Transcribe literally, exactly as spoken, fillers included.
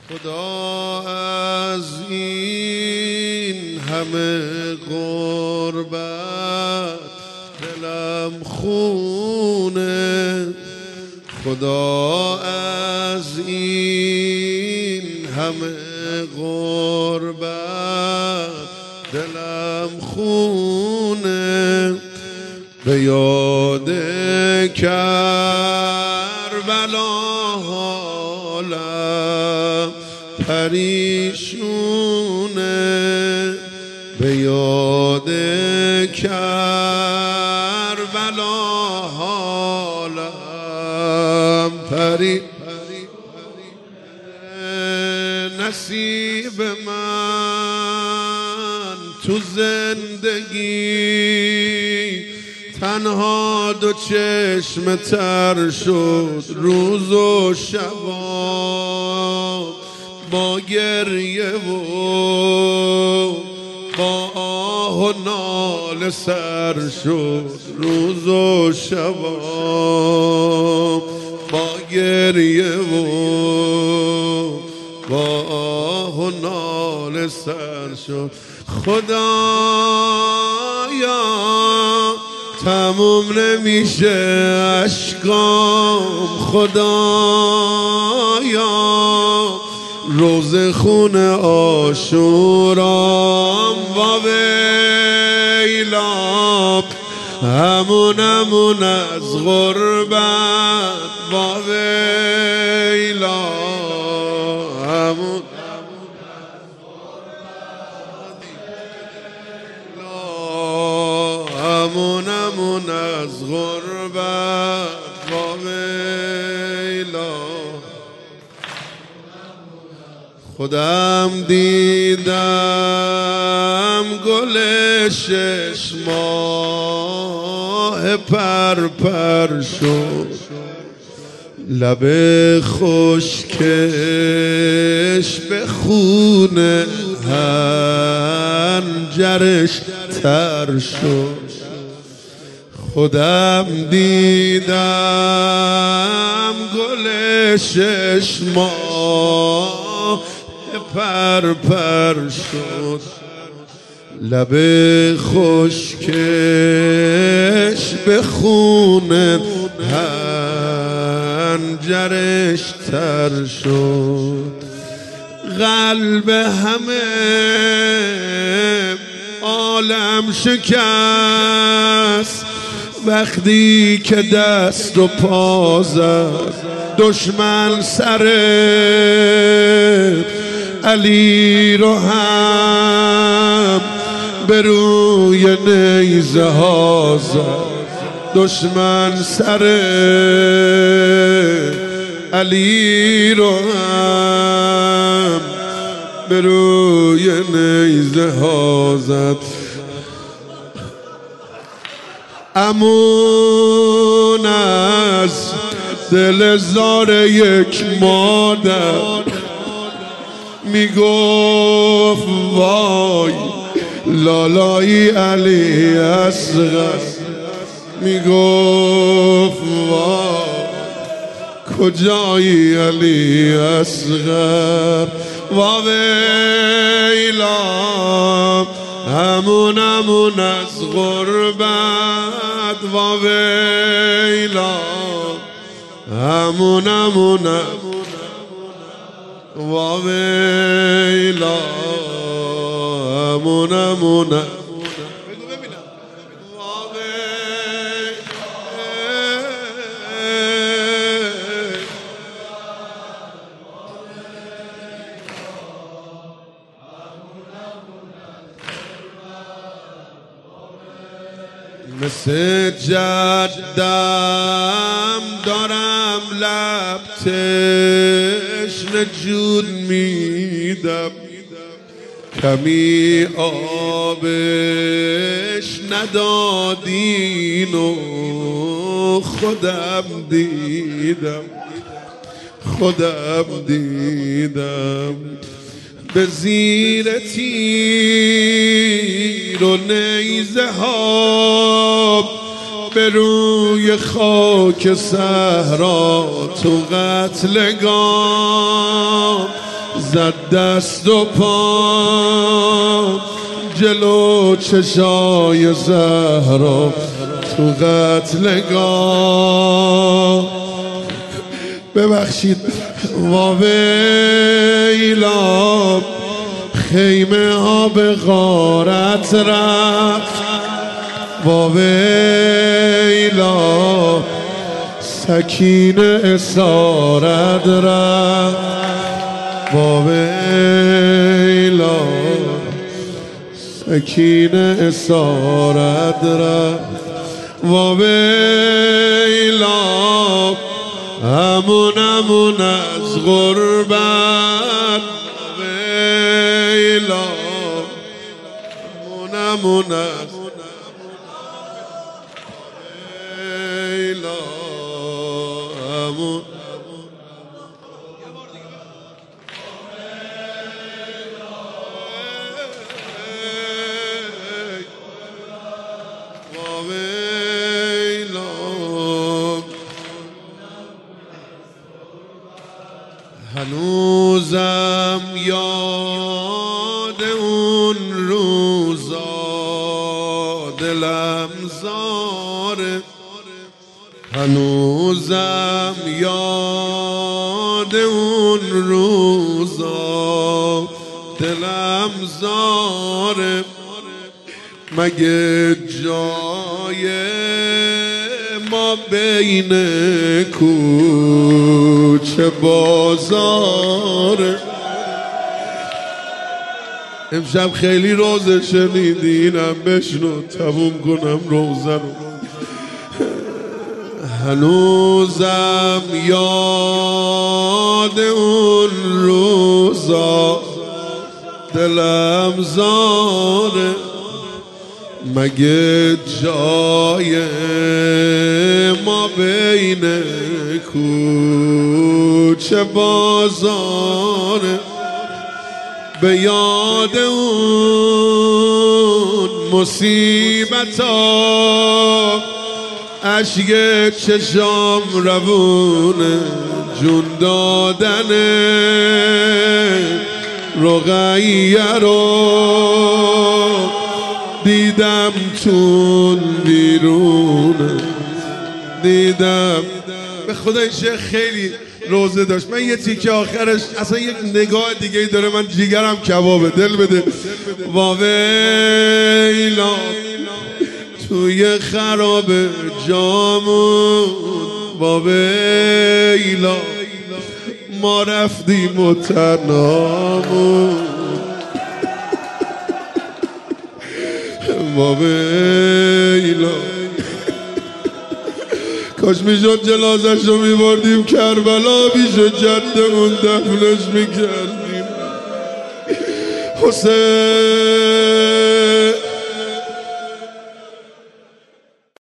خدا از این همه غربت دلم خونه، خدا از این همه غربت دلم خونه، به یاد کربلا حالم پریشونه، به یاد کربلا حالم پری نصیب من تو زندگی تنها دو چشم تر شد، روز و شبا با گریه و با آه و ناله سر شد، روز و شبا با گریه و با آه و ناله سر شد. خدایا تموم نمیشه اشکام، خدایا روز خون آشورام و ویلا، همون همون از غربت و ویلا، همون همون همون از غربت و ویلا. خودم دیدم گل شش ماه پر پر شد، لب خشکش به خون هنجرش تر شد. خودم دیدم گل شش ماه پر پر شد، لب خشکش به خون هنجرش تر شد. قلب همه عالم شکست وقتی که دست و پا زد دشمن سر علی رو هم به روی نیزه ها زد، دشمن سر علی رو هم به روی نیزه ها زد. امون از دل زار یک مادر میگفت وای لالای علی اصغر، میگفت وای کجایی علی اصغر و ویلا، همون همون از غربت و ویلا، همون همون و ویلا، همون همون مثل جدم دارم لب تشنه جون میدم، کمی آبش ندادین و خودم دیدم، خودم دیدم به زیر تیر و نیزه ها به روی خاک صحرا تو قتلگاه زد دست و پا جلو چشای زهرا تو قتلگاه. ببخشید واویلا خیمه ها به غارت رفت، واویلا سکینه اسارت رفت، واویلا سکینه اسارت رفت، واویلا همون همون از غربت، واویلا همون همون از واویلا همون هنوزم یاد اون روزا دلم زاره، هنوزم یاد اون روزا دلم زاره. مگه جای ما بین کوچه بازاره؟ امشب خیلی روزه شنیدینم، بشنو تموم کنم روزه رو. هنوزم یاد اون روزا دلم زاره، مگه جای ما بین کوچه بازاره؟ به یاد اون مصیبت ها اشک چشام روونه، جون دادنه رقیه رو دیدم چون بیرونه، دیدم. به خدا این شیخ خیلی روزه داشت. من یه تیکه آخرش اصلا یک نگاه دیگه داره، من جیگرم کبابه، دل بده. واویلا توی خراب جامون، واویلا ما رفتیم و تنامون، واویلا کاش میشد جنازش رو میبردیم کربلا، پیش جدمون دفنش میکردیم. حسین